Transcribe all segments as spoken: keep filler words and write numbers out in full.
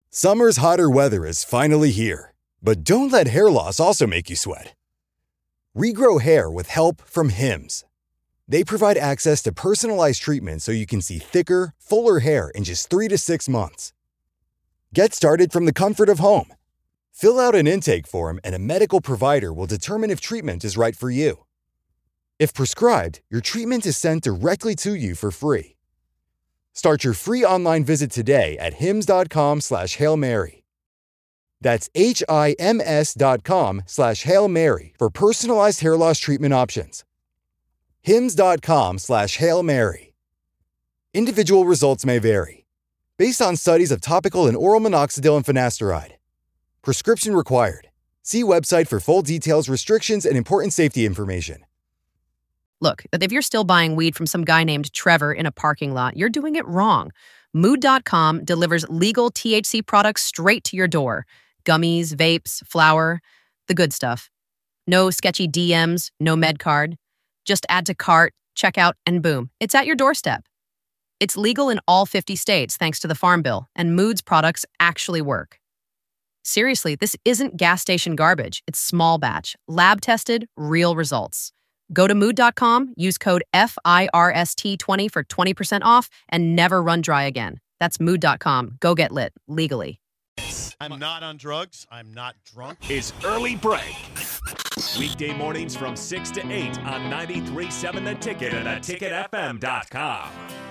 Summer's hotter weather is finally here, but don't let hair loss also make you sweat. Regrow hair with help from Hims. They provide access to personalized treatment so you can see thicker, fuller hair in just three to six months. Get started from the comfort of home. Fill out an intake form and a medical provider will determine if treatment is right for you. If prescribed, your treatment is sent directly to you for free. Start your free online visit today at hims.com slash Hail Mary. That's H-I-M-S dot com slash Hail Mary for personalized hair loss treatment options. Hims.com slash Hail Mary. Individual results may vary. Based on studies of topical and oral minoxidil and finasteride. Prescription required. See website for full details, restrictions, and important safety information. Look, if you're still buying weed from some guy named Trevor in a parking lot, you're doing it wrong. Mood dot com delivers legal T H C products straight to your door. Gummies, vapes, flour, the good stuff. No sketchy D Ms, no med card. Just add to cart, checkout, and boom, it's at your doorstep. It's legal in all fifty states thanks to the Farm Bill, and Mood's products actually work. Seriously, this isn't gas station garbage. It's small batch, lab-tested, real results. Go to mood dot com, use code F I R S T twenty for twenty percent off, and never run dry again. That's mood dot com. Go get lit, legally. I'm not on drugs. I'm not drunk. It's Early Break. Weekday mornings from six to eight on ninety-three point seven The Ticket and the ticket f m dot com.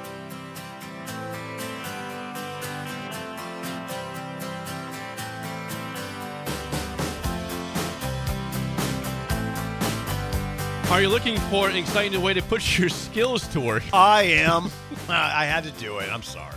Are you looking for an exciting new way to put your skills to work? I am. I had to do it. I'm sorry.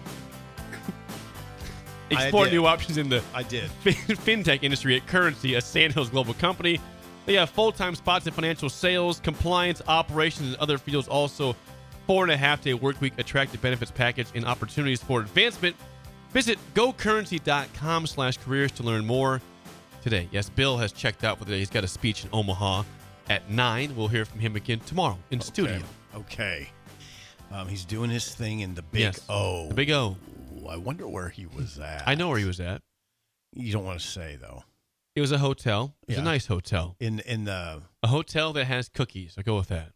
Explore new options in the I did. fintech industry at Currency, a Sandhills global company. They have full-time spots in financial sales, compliance, operations, and other fields. Also, four and a half day work week, attractive benefits package, and opportunities for advancement. Visit gocurrency.com slash careers to learn more today. Yes, Bill has checked out for the day. He's got a speech in Omaha at nine. We'll hear from him again tomorrow in okay. studio. Okay. Um, he's doing his thing in the Big yes. O. The Big O. I wonder where he was at. I know where he was at. You don't want to say, though. It was a hotel. It was yeah. a nice hotel. In in the A hotel that has cookies. I'll go with that.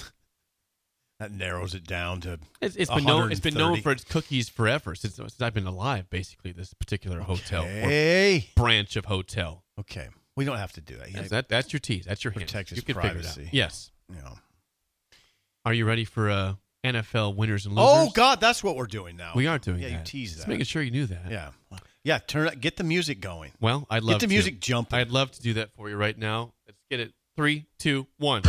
That narrows it down to It's, it's been known. It's been known for its cookies forever since, since I've been alive. Basically, this particular hotel okay. or branch of hotel. Okay, we don't have to do that. That's, that, that's your tease. That's your protect hint. his You can privacy. figure it out. Yes. You know. Are you ready for uh, N F L winners and losers? Oh God, that's what we're doing now. We are doing yeah, that. Yeah, you tease that. Just making sure you knew that. Yeah, yeah. Turn it. Get the music going. Well, I'd love get the to. music jumping. I'd love to do that for you right now. Let's get it. Three, two, one.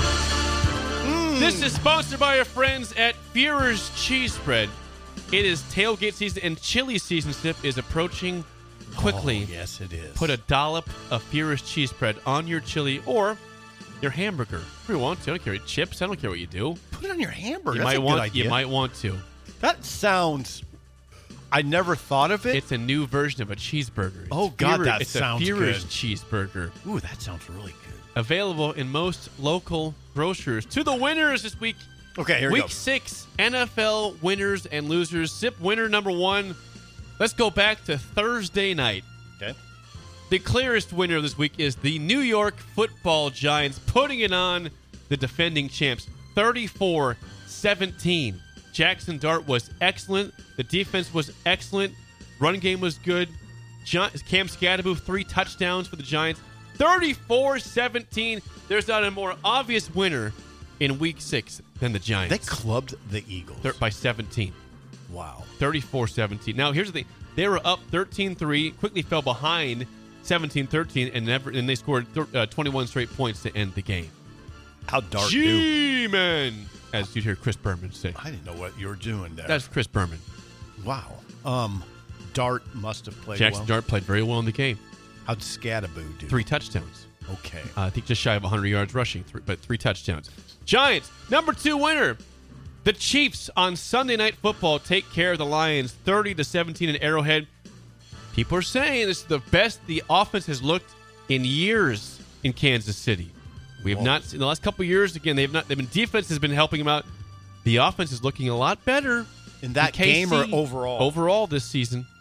Mm. This is sponsored by our friends at Führer's Cheese Spread. It is tailgate season and chili season. Sip is approaching quickly. Oh, yes, it is. Put a dollop of Führer's Cheese Spread on your chili or your hamburger. If you want to. I don't care. Chips. I don't care what you do. Put it on your hamburger. You That's might a want. good idea. You might want to. That sounds. I never thought of it. It's a new version of a cheeseburger. It's oh God, Führer, that it's sounds a Führer's good. Cheeseburger. Ooh, that sounds really good. Available in most local grocers. To the winners this week. Okay, here we Week go. six, N F L winners and losers. Sip winner number one. Let's go back to Thursday night. Okay. The clearest winner this week is the New York Football Giants, putting it on the defending champs, thirty-four seventeen. Jackson Dart was excellent. The defense was excellent. Run game was good. Gi- Cam Scatterbo, three touchdowns for the Giants. thirty-four seventeen. There's not a more obvious winner in week six than the Giants. They clubbed the Eagles. Thir- by seventeen. Wow. thirty-four seventeen. Now, here's the thing. They were up thirteen three, quickly fell behind seventeen thirteen, and never and they scored th- uh, twenty-one straight points to end the game. How Dart do? G-Man, as you'd hear Chris Berman say. I didn't know what you were doing there. That's Chris Berman. Wow. Um, Dart must have played Jackson well. Dart played very well in the game. How'd Scatterbo do? Three touchdowns. Okay. Uh, I think just shy of one hundred yards rushing, three, but three touchdowns. Giants, number two winner. The Chiefs on Sunday Night Football take care of the Lions thirty to seventeen in Arrowhead. People are saying this is the best the offense has looked in years in Kansas City. We have Whoa. not seen the last couple of years. Again, they've not. They've been defense has been helping them out. The offense is looking a lot better In that in K C, game or overall? Overall this season. Hmm.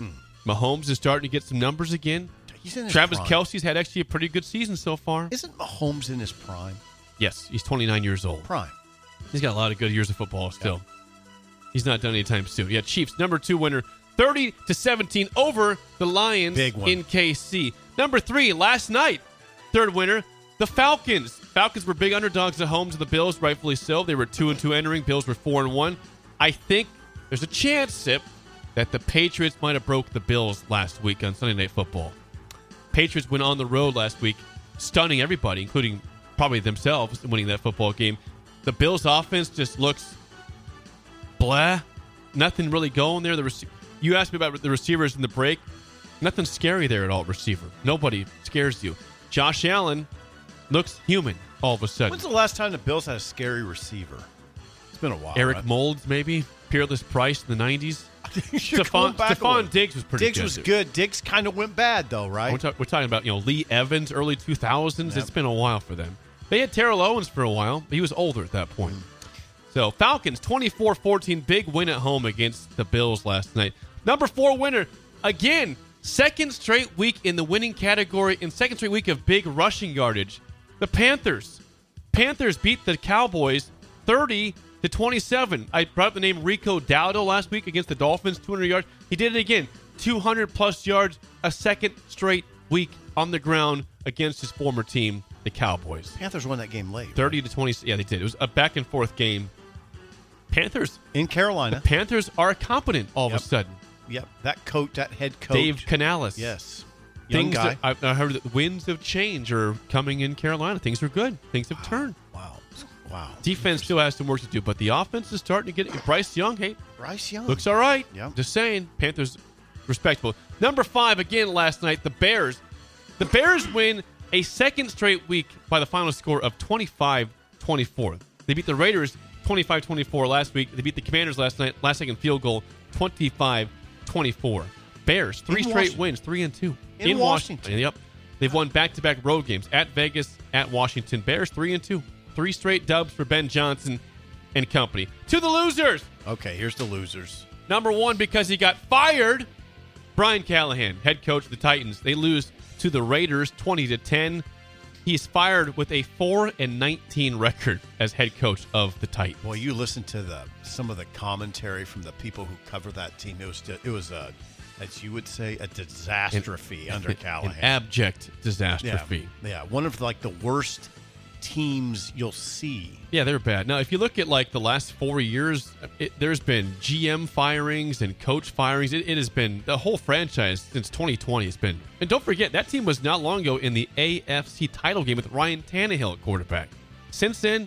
Mahomes is starting to get some numbers again. He's in his Travis prime. Kelce's had actually a pretty good season so far. Isn't Mahomes in his prime? Yes, he's twenty-nine years old. Prime. He's got a lot of good years of football still. Yeah. He's not done anytime soon. Yeah, Chiefs, number two winner, thirty to seventeen over the Lions Big one. in K C. Number three, last night, third winner, the Falcons. Falcons were big underdogs at home to the Bills, rightfully so. They were two and two entering. Bills were four and one. I think there's a chance, Sip, that the Patriots might have broke the Bills last week on Sunday Night Football. Patriots went on the road last week, stunning everybody, including probably themselves, winning that football game. The Bills' offense just looks blah. Nothing really going there. The rec- you asked me about the receivers in the break. Nothing scary there at all, receiver. Nobody scares you. Josh Allen looks human all of a sudden. When's the last time the Bills had a scary receiver? It's been a while. Eric right? Moulds, maybe? Peerless Price in the nineties? You're going Stephon, back a Stephon little. Diggs was pretty Diggs good. was good. Diggs kind of went bad, though, right? We're, ta- we're talking about, you know, Lee Evans, early two thousands. Yep. It's been a while for them. They had Terrell Owens for a while, but he was older at that point. So Falcons, twenty-four fourteen, big win at home against the Bills last night. Number four winner, again, second straight week in the winning category and second straight week of big rushing yardage. The Panthers. Panthers beat the Cowboys thirty to twenty-seven. I brought up the name Rico Dowdle last week against the Dolphins, two hundred yards. He did it again, two hundred plus yards, a second straight week on the ground against his former team, the Cowboys. Panthers won that game late. thirty to twenty. Yeah, they did. It was a back and forth game. Panthers. In Carolina. The Panthers are competent all Yep. of a sudden. Yep. That coach, that head coach. Dave Canales. Yes. Young Things guy. that- I I heard that the winds of change are coming in Carolina. Things are good. Things have turned. Wow. Wow. Defense still has some work to do, but the offense is starting to get. Bryce Young, hey, Bryce Young. looks all right. Yep. Just saying. Panthers respectable. Number five, again last night, the Bears. The Bears win a second straight week by the final score of twenty-five twenty-four. They beat the Raiders twenty-five twenty-four last week. They beat the Commanders last night, last second field goal, twenty-five twenty-four. Bears, three In straight Washington. wins, three and two. In Washington. Yep. They've won back-to-back road games at Vegas, at Washington. Bears, three and two. Three straight dubs for Ben Johnson and company. To the losers. Okay, here's the losers. Number one, because he got fired, Brian Callahan, head coach of the Titans. They lose to the Raiders twenty to ten. He's fired with a four and nineteen record as head coach of the Titans. Well, you listen to the some of the commentary from the people who cover that team. It was just, it was a, as you would say, a disastrophe under An Callahan. abject yeah, disastrophe. yeah, one of like the worst teams you'll see. Yeah, they're bad. Now, if you look at like the last four years, it, there's been G M firings and coach firings. It, it has been the whole franchise since twenty twenty has been. And don't forget, that team was not long ago in the A F C title game with Ryan Tannehill at quarterback. Since then,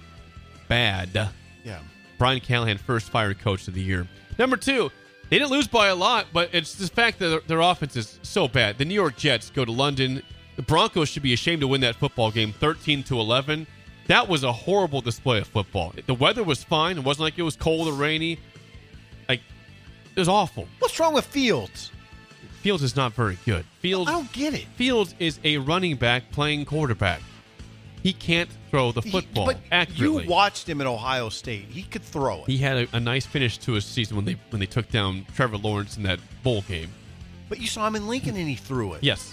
bad. Yeah. Brian Callahan, first fired coach of the year. Number two, they didn't lose by a lot, but it's the fact that their, their offense is so bad. The New York Jets go to London. The Broncos should be ashamed to win that football game, thirteen to eleven. That was a horrible display of football. The weather was fine. It wasn't like it was cold or rainy. Like, it was awful. What's wrong with Fields? Fields is not very good. Fields, I don't get it. Fields is a running back playing quarterback. He can't throw the He- football but accurately. you watched him at Ohio State. He could throw it. He had a, a nice finish to his season when they when they took down Trevor Lawrence in that bowl game. But you saw him in Lincoln and he threw it. Yes,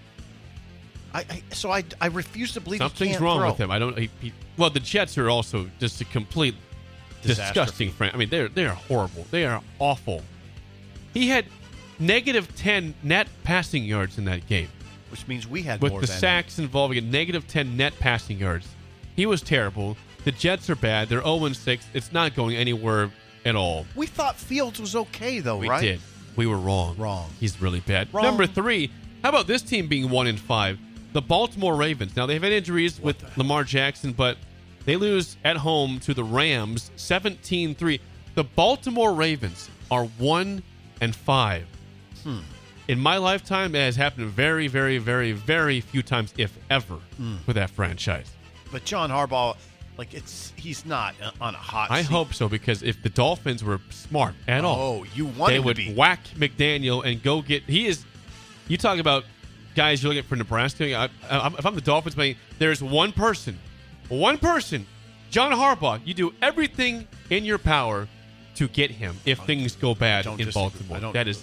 I, I so I I refuse to believe he something's can't wrong throw. with him. I don't. He, he, well, the Jets are also just a complete Disaster. disgusting fran I mean, they're they're horrible. They are awful. He had negative ten net passing yards in that game, Which means we had with more the than sacks involving a negative ten net passing yards. He was terrible. The Jets are bad. They're oh and six. It's not going anywhere at all. We thought Fields was okay though, We right? did. We were wrong. Wrong. He's really bad. Wrong. Number three, how about this team being one in five? The Baltimore Ravens. Now, they've had injuries What with the- Lamar Jackson, but they lose at home to the Rams seventeen three. The Baltimore Ravens are one and five. Hmm. In my lifetime, it has happened very, very, very, very few times, if ever, Hmm. for that franchise. But John Harbaugh, like it's he's not on a hot I seat. hope so, because if the Dolphins were smart at all, Oh, you want they him would to be. whack McDaniel and go get. He is. You talk about guys you're looking for Nebraska. I, I, if I'm the Dolphins, man, there's one person, one person, John Harbaugh. You do everything in your power to get him if things go bad don't in disagree. I Baltimore. don't- That is it.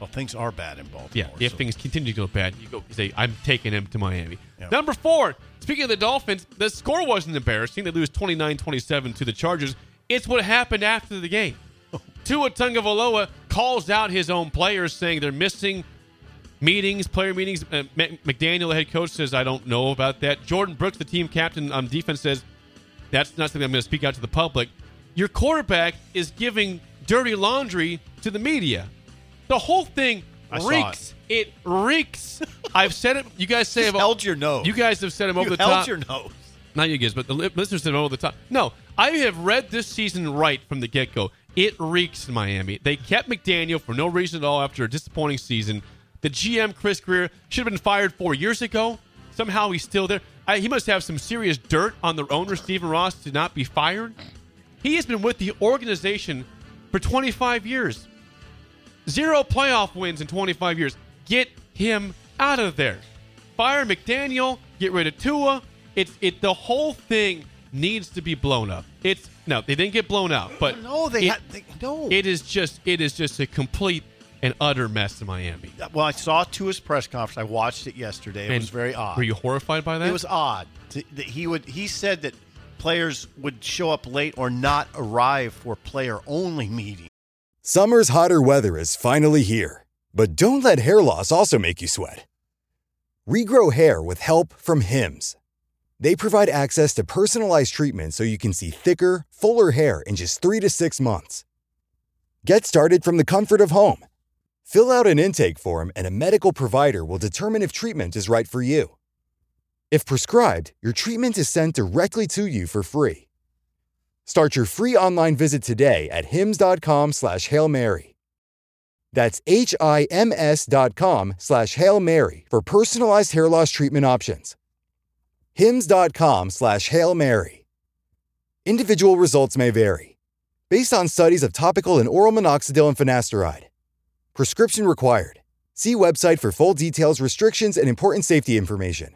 Well, things are bad in Baltimore. Yeah, if so. things continue to go bad, you go you say, I'm taking him to Miami. Yeah. Number four, speaking of the Dolphins, the score wasn't embarrassing. They lose twenty-nine twenty-seven to the Chargers. It's what happened after the game. Tua Tagovailoa calls out his own players, saying they're missing meetings, player meetings. Uh, McDaniel, the head coach, says, I don't know about that. Jordan Brooks, the team captain on defense, says, that's not something I'm going to speak out to the public. Your quarterback is giving dirty laundry to the media. The whole thing I reeks. It. it reeks. I've said it. You guys say Just about, held your nose. You guys have said him over you the held top. your nose. Not you guys, but the listeners said him over the top. No, I have read this season right from the get-go. It reeks in Miami. They kept McDaniel for no reason at all after a disappointing season. The G M, Chris Greer, should have been fired four years ago. Somehow he's still there. I, he must have some serious dirt on the owner, Stephen Ross, to not be fired. He has been with the organization for twenty-five years. Zero playoff wins in twenty-five years. Get him out of there. Fire McDaniel. Get rid of Tua. It's it. The whole thing needs to be blown up. It's no, they didn't get blown out, but no, they, it, had, they no. It is just it is just a complete and utter mess in Miami. Well, I saw Tua's press conference. I watched it yesterday. It And was very odd. Were you horrified by that? It was odd. To- that He would. He said that players would show up late or not arrive for player-only meetings. Summer's hotter weather is finally here. But don't let hair loss also make you sweat. Regrow hair with help from Hims. They provide access to personalized treatment so you can see thicker, fuller hair in just three to six months. Get started from the comfort of home. Fill out an intake form and a medical provider will determine if treatment is right for you. If prescribed, your treatment is sent directly to you for free. Start your free online visit today at hims.com slash Hail Mary. That's H-I-M-S dot com slash Hail Mary for personalized hair loss treatment options. Hims.com slash Hail Mary. Individual results may vary. Based on studies of topical and oral minoxidil and finasteride. Prescription required. See website for full details, restrictions, and important safety information.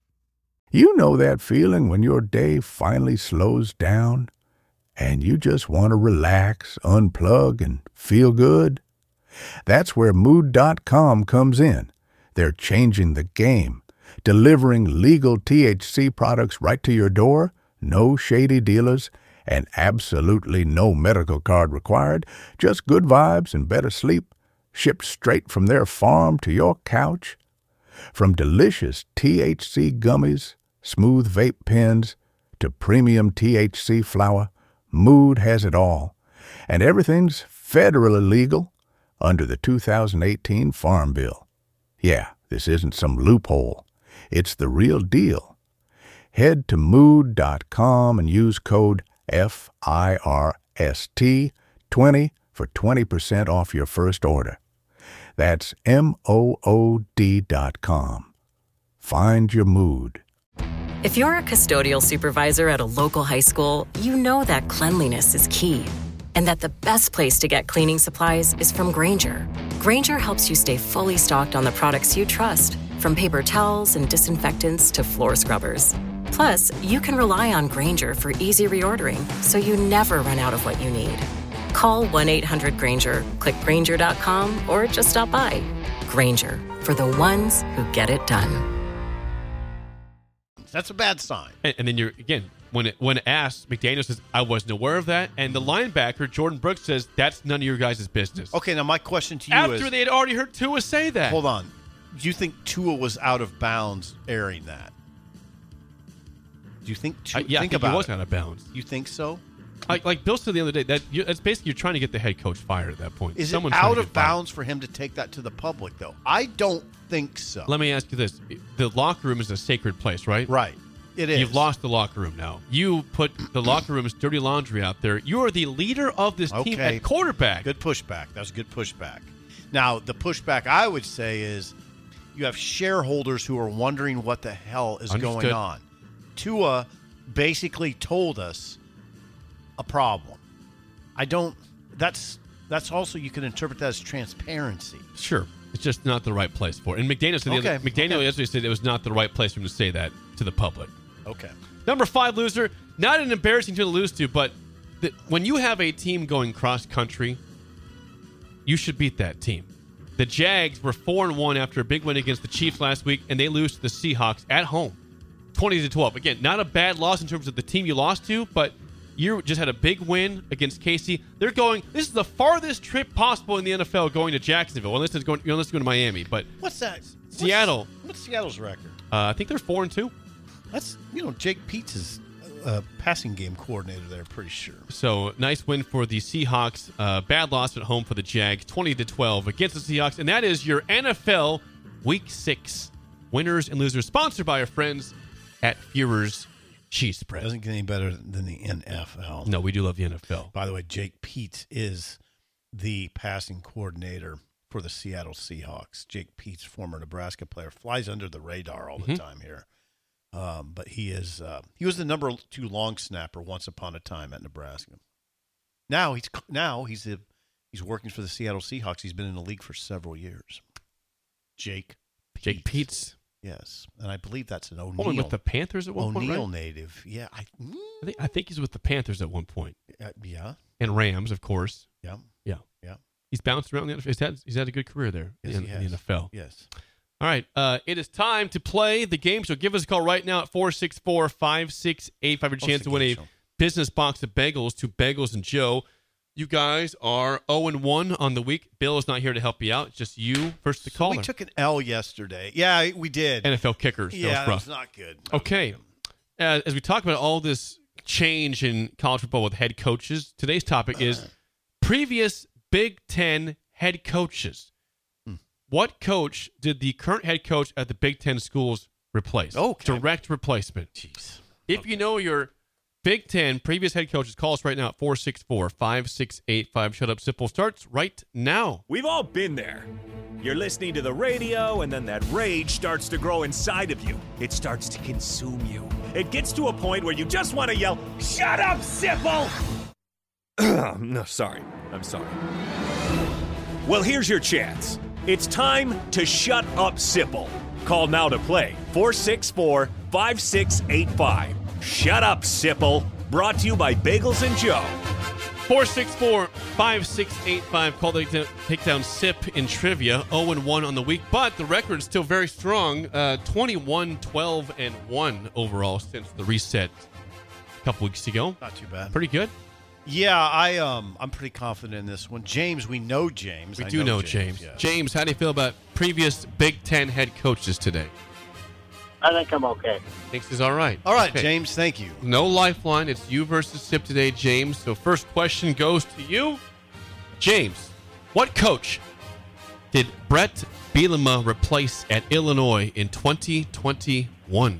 You know that feeling when your day finally slows down and you just want to relax, unplug, and feel good? That's where Mood dot com comes in. They're changing the game, delivering legal T H C products right to your door, no shady dealers, and absolutely no medical card required, just good vibes and better sleep, shipped straight from their farm to your couch. From delicious T H C gummies, smooth vape pens, to premium T H C flower, Mood has it all. And everything's federally legal under the two thousand eighteen Farm Bill. Yeah, this isn't some loophole. It's the real deal. Head to Mood dot com and use code F I R S T twenty for twenty percent off your first order. That's M O O D dot com. Find your mood. If you're a custodial supervisor at a local high school, you know that cleanliness is key, and that the best place to get cleaning supplies is from Grainger. Grainger helps you stay fully stocked on the products you trust, from paper towels and disinfectants to floor scrubbers. Plus, you can rely on Grainger for easy reordering, so you never run out of what you need. Call one eight hundred Grainger, click Grainger dot com, or just stop by. Grainger, for the ones who get it done. That's a bad sign. And, and then you're, again, when it, when asked, McDaniel says, I wasn't aware of that. And the linebacker, Jordan Brooks, says, that's none of your guys' business. Okay, now my question to you After is... After they had already heard Tua say that. Hold on. Do you think Tua was out of bounds airing that? Do you think Tua... Uh, yeah, think I think about he was it. out of bounds. You think so? Like, like Bill said the other day, that you, that's basically you're trying to get the head coach fired at that point. Is Someone's it trying out to of get fired. bounds for him to take that to the public, though? I don't think so. Let me ask you this. The locker room is a sacred place, right? Right. It is. You've lost the locker room now. You put the locker room's dirty laundry out there. You are the leader of this team Okay. at quarterback. Good pushback. That was good pushback. Now, the pushback I would say is you have shareholders who are wondering what the hell is Understood. going on. Tua basically told us a problem. I don't that's that's also you can interpret that as transparency. Sure. It's just not the right place for it. And McDaniel said the Okay. other, McDaniel Okay. yesterday said it was not the right place for him to say that to the public. Okay. Number five loser, not an embarrassing team to lose to, but the, when you have a team going cross country, you should beat that team. The Jags were four and one after a big win against the Chiefs last week, and they lose to the Seahawks at home, twenty to twelve. Again, not a bad loss in terms of the team you lost to, but you just had a big win against K C. They're going. This is the farthest trip possible in the N F L, going to Jacksonville, unless it's going, unless it's going to Miami. But What's that? Seattle. What's, what's Seattle's record? Uh, I think they're four and two. That's you know Jake Peets is uh, passing game coordinator there. Pretty sure. So nice win for the Seahawks. Uh, bad loss at home for the Jags, twenty to twelve against the Seahawks, and that is your N F L Week Six winners and losers, sponsored by our friends at Fuhrer's Cheese Spread. Doesn't get any better than the N F L. No, we do love the N F L. By the way, Jake Peets is the passing coordinator for the Seattle Seahawks. Jake Peets, former Nebraska player, flies under the radar all the Mm-hmm. time here. Um, but he is uh, he was the number two long snapper once upon a time at Nebraska. Now he's now he's a, he's working for the Seattle Seahawks. He's been in the league for several years. Jake Jake Peets. Yes, and I believe that's an Oh, O'Neal. and with the Panthers at one point, O'Neal right? native. Yeah, I, mm, I think, I think he's with the Panthers at one point. uh, yeah, And Rams, of course. yeah, Yeah. yeah. He's bounced around the N F L. He's had, he's had a good career there Yes, in, he in the has. N F L. Yes. All right. Uh, it is time to play the game. So give us a call right now at four six four, five six eight five. Your What's chance the to win game a show? business box of bagels to Bagels and Joe. You guys are oh and one on the week. Bill is not here to help you out. It's just you versus the So caller. we took an L yesterday. Yeah, we did. N F L kickers. yeah, that that was was rough. not good. That was Okay. not Uh, as we talk about all this change in college football with head coaches, today's topic is previous Big Ten head coaches. Hmm. What coach did the current head coach at the Big Ten schools replace? Okay. Direct replacement. Jeez. If Okay. you know your Big Ten previous head coaches, call us right now at four six four, five six eight five. Shut Up Simple starts right now. We've all been there. You're listening to the radio, and then that rage starts to grow inside of you. It starts to consume you. It gets to a point where you just want to yell, "Shut up, Sipple!" No, sorry. I'm sorry. Well, here's your chance. It's time to shut up, Sipple. Call now to play. four six four, five six eight five. Shut up, Sipple. Brought to you by Bagels and Joe. four six four, five six eight five. Call the take down Sip in trivia. oh and one on the week, but the record is still very strong. Uh, twenty-one, twelve, and one overall since the reset a couple weeks ago. Not too bad. Pretty good. Yeah, I um, I'm pretty confident in this one. James, we know James. We I do know, James. yes. James, how do you feel about previous Big Ten head coaches today? I think I'm okay. Thinks he's all right. All right, Okay. James. Thank you. No lifeline. It's you versus Sip today, James. So first question goes to you. James, what coach did Brett Bielema replace at Illinois in twenty twenty-one?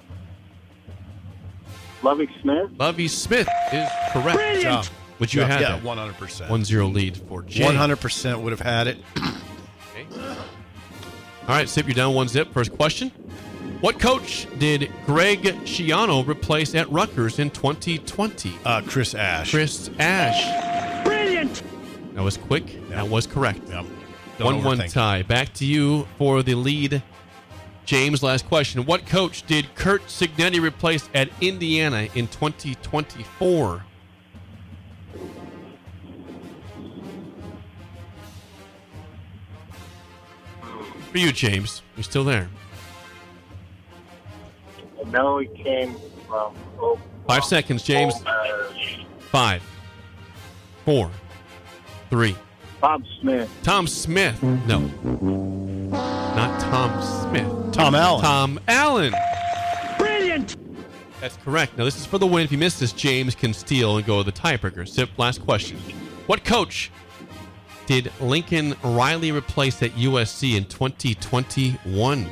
Lovie Smith? Lovie Smith is correct. Good job. Would you yeah, have yeah, that? one hundred percent. one zero lead for James. One hundred percent would have had it. Okay. All right, Sip, you're down one zip. First question. What coach did Greg Schiano replace at Rutgers in twenty twenty? Uh, Chris Ash. Chris Ash. Brilliant! That was quick. That was correct. Yep. Don't one one overthink it. tie. Back to you for the lead. James, last question. What coach did Kurt Signetti replace at Indiana in twenty twenty-four? For you, James. You're still there. I know he came from... Oh, Five seconds, James. uh, Five, four, three. Bob Smith. Tom Smith. No. Not Tom Smith. Tom Allen. Tom Allen. Brilliant! That's correct. Now, this is for the win. If you miss this, James can steal and go to the tiebreaker. Sip, last question. What coach did Lincoln Riley replace at U S C in twenty twenty-one?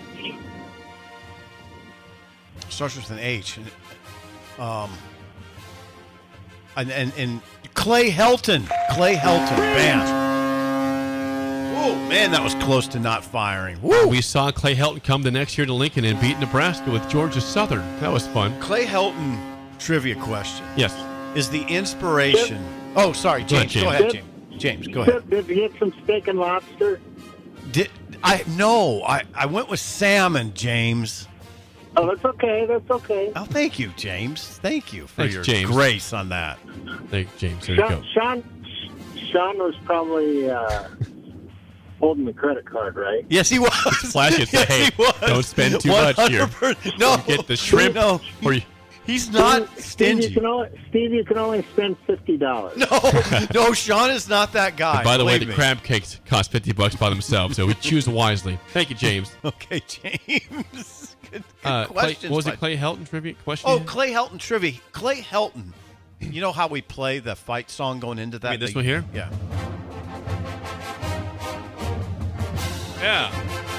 Starts with an H. Um, and, and, and Clay Helton. Clay Helton. Bam. Oh, man, that was close to not firing. Woo! We saw Clay Helton come the next year to Lincoln and beat Nebraska with Georgia Southern. That was fun. Clay Helton trivia question. Yes. Is the inspiration... Oh, sorry, Go ahead, James. Go James. ahead, James. James, go ahead. Did, did he get some steak and lobster? Did I No, I, I went with salmon, James. Oh, that's okay. That's okay. Oh, thank you, James. Thank you for Thanks, your James. grace on that. Thank you, James. There you go. Sean, Sean, Sean was probably uh, holding the credit card, right? Yes, he was. Flash it. Say, Yes, hey, he was. don't spend too much here. one hundred percent. No, You get the shrimp. No, Or you, he's not Steve, stingy. you can only, Steve, you can only spend fifty dollars. No, no, Sean is not that guy. by the way, believe the me. crab cakes cost fifty bucks by themselves, so we choose wisely. Thank you, James. Okay, James. Good, good Uh, Clay, questions. what was it, bud. Clay Helton trivia question? Oh, Clay Helton trivia. Clay Helton. You know how we play the fight song going into that? mean this The- one here? Yeah. Yeah.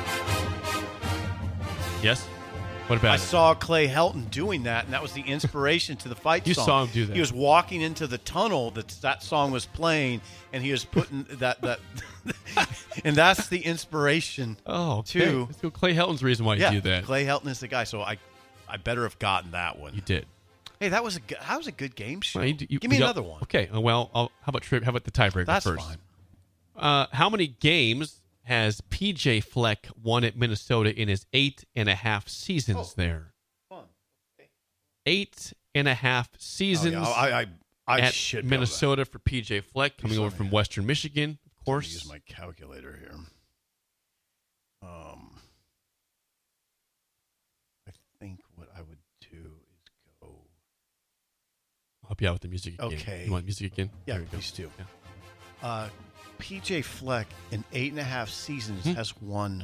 Yes? What about I it? saw Clay Helton doing that, and that was the inspiration to the fight You song. saw him do that. He was walking into the tunnel that that song was playing, and he was putting that that, and that's the inspiration. Oh, okay. to- Let's go. Clay Helton's the reason why you yeah, do that. Clay Helton is the guy. So I, I better have gotten that one. You did. Hey, that was a good, that was a good game show. Well, you- you- Give me you- another one. Okay. uh, Well, I'll, how about tri- how about the tiebreaker That's first? fine. Uh, how many games has P J Fleck won at Minnesota in his eight and a half seasons there? Fun. Eight and a half seasons Oh, yeah, I, I, I at should be able to- Minnesota for P J Fleck, coming Sorry. over from Western Michigan, of course. Use my calculator here. Um, I think what I would do is go. I'll help you out with the music again. Okay. You want music again? Yeah, There we go. please do. Yeah. Uh, P J Fleck in eight and a half seasons Hmm. has won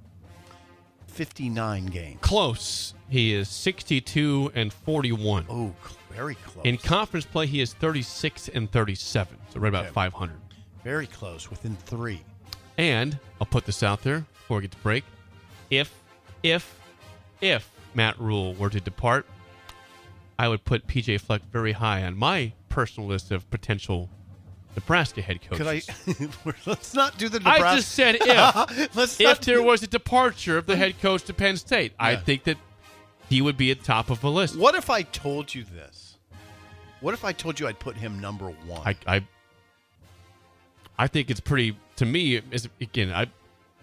fifty-nine games. Close. He is sixty-two and forty-one. Oh, cl- very close. In conference play, he is thirty-six and thirty-seven, so right about Okay. five hundred. Very close, within three. And I'll put this out there before we get to break. If, if, if Matt Rule were to depart, I would put P J Fleck very high on my personal list of potential Nebraska head coaches. Could I? Let's not do the Nebraska. I just said if. Let's if not there do- was a departure of the head coach to Penn State, I Yeah. think that he would be at top of the list. What if I told you this? What if I told you I'd put him number one? I, I, I think it's pretty. To me, is again, I.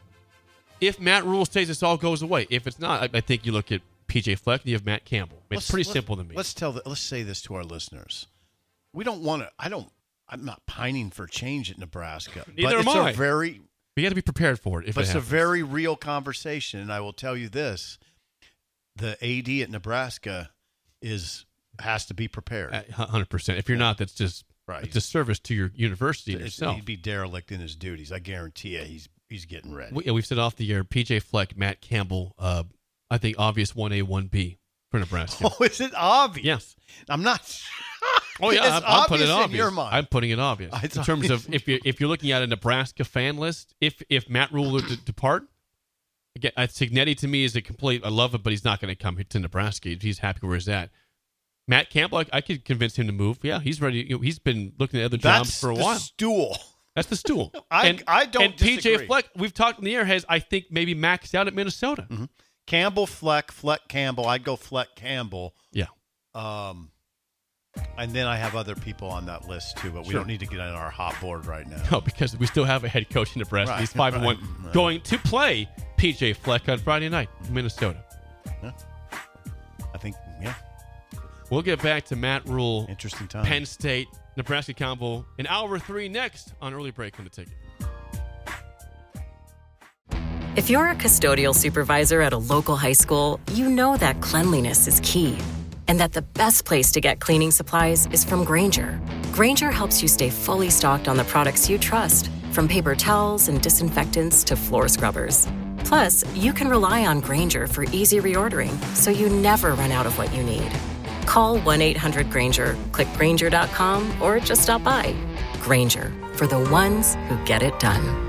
If Matt Rule stays, this all goes away. If it's not, I, I think you look at P J Fleck and you have Matt Campbell. It's Let's- pretty let's- simple to me. Let's tell. The, let's say this to our listeners. We don't want to. I don't. I'm not pining for change at Nebraska. Neither but am it's I. a very. We got to be prepared for it. If But it it's a happens. very real conversation, and I will tell you this: the A D at Nebraska is has to be prepared. one hundred percent. If you're not, that's just Right. it's a service to your university and It's- yourself. He'd be derelict in his duties. I guarantee you, he's he's getting ready. We, yeah, we've said off the air. P J Fleck, Matt Campbell. Uh, I think obvious one A, one B for Nebraska. Oh, is it obvious? Yes. I'm not. Oh yeah, It's I'm, I'm putting it obvious in obvious. your mind. I'm putting it obvious It's in terms obvious. of if you if you're looking at a Nebraska fan list. If if Matt Rule were to depart, again, uh, Cignetti to me is a complete. I love it, but he's not going to come to Nebraska. He's happy where he's at. Matt Campbell, I, I could convince him to move. Yeah, he's ready. You know, he's been looking at other jobs That's for a the while. stool. That's the stool. I- and, I don't And P J disagree. Fleck, we've talked in the air, has I think maybe maxed out at Minnesota. Mm-hmm. Campbell, Fleck, Fleck, Campbell. I'd go Fleck, Campbell. Yeah. Um, and then I have other people on that list too, but we Sure. don't need to get on our hot board right now. No, because we still have a head coach in Nebraska. Right, He's five and right, one, right. going to play P J Fleck on Friday night, in Minnesota. I think, yeah, We'll get back to Matt Rule, interesting time. Penn State, Nebraska combo in hour three next on Early Break on the Ticket. If you're a custodial supervisor at a local high school, you know that cleanliness is key and that the best place to get cleaning supplies is from Grainger. Grainger helps you stay fully stocked on the products you trust, from paper towels and disinfectants to floor scrubbers. Plus, you can rely on Grainger for easy reordering, so you never run out of what you need. Call one eight hundred Grainger, click Grainger dot com, or just stop by. Grainger, for the ones who get it done.